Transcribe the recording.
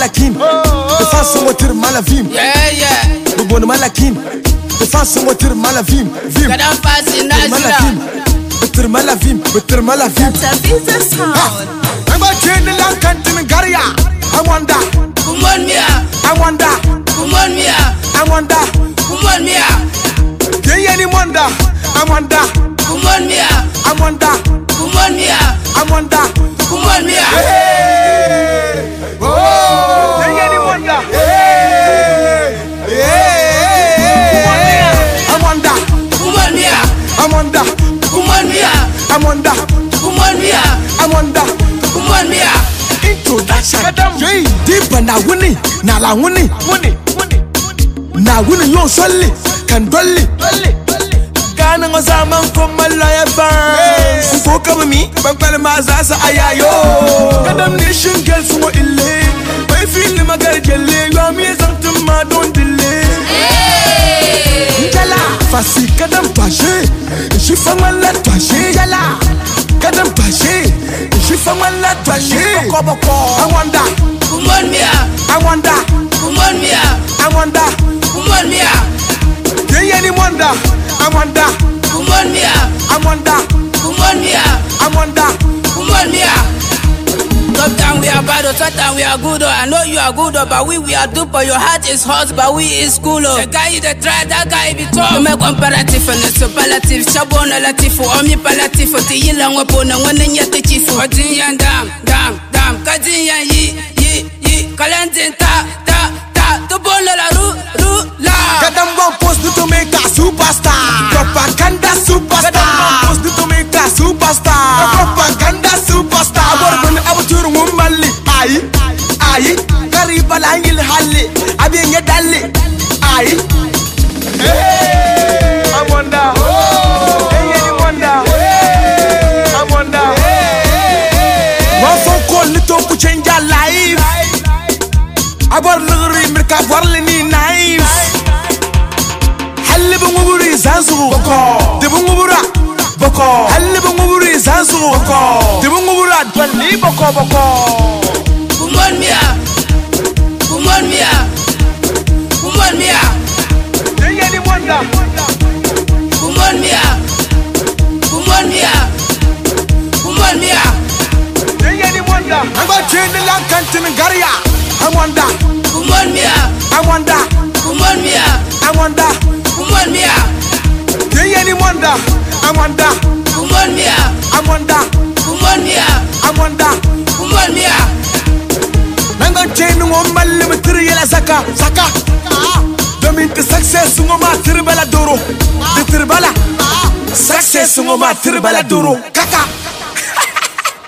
malakin de façon otir malavim bon malakin de façon otir malavim vim Kadam pasi malavim otir malavim I'm a train the land cantin garia I wonder come on me I wonder come on me I wonder come on me Gay any wonder I wonder come on me I wonder come on me I wonder come on me oh Gay any wonder I wonder come on me I wonder come on me I wonder come on me I wonder come on me introduction Jay deep na wuni na la wuni na wuni yo solli kan dolli kana ngazaman from malaya fans ko kama mi ban kwale ma za sa ayayo kadam nation girls mo ille bai feel magar gelle yo mi zantum ma don dille jala fasi kadam pashe shi fa mala pashe jala kadam pashe shi fa mala pashe boko I wonder come on me I wonder come on me I wonder come on me Gay any wonder I wonder come on me I wonder come on me I wonder come on me Sometimes we are bad, sometimes we are good. I know you are good, but we are duper. Your heart is hot, but we is cool. The guy is the try, that guy be tough. You make comparative and superlative. Shabona latifu, omnipalative. Tiyila ngwapona, wanenya te chifu. Kajiyan dam, kajiyan yi. Kalantin ta. Tubona la la. Kadam one post to make a superstar. Propaganda superstar. Kadam one post to make a superstar. Propaganda superstar. Abutur mumali. Ayi. Kariba la ngil halle. Abiye dalle. Ayi. I wonder. Hey, any wonder. I wonder. One phone call little to change your life. Abar lugri mirka warlini nice. Halle bunguburi zansu boko. De bungubura boko. Halle bunguburi zansu boko. De bungubura dwali boko. Come on me, come on me, come on me. Hey, any wonder. Come on me, come on me, come on me. Hey, any wonder. I'm a train the land cantin garia. I wonder come on me I wonder come on me I wonder come on me Gay any wonder I wonder come on me I wonder come on me I wonder come on me Nanga chain no mal material saka Domin the success no ma tirbala doro the tirbala success no ma tirbala doro kaka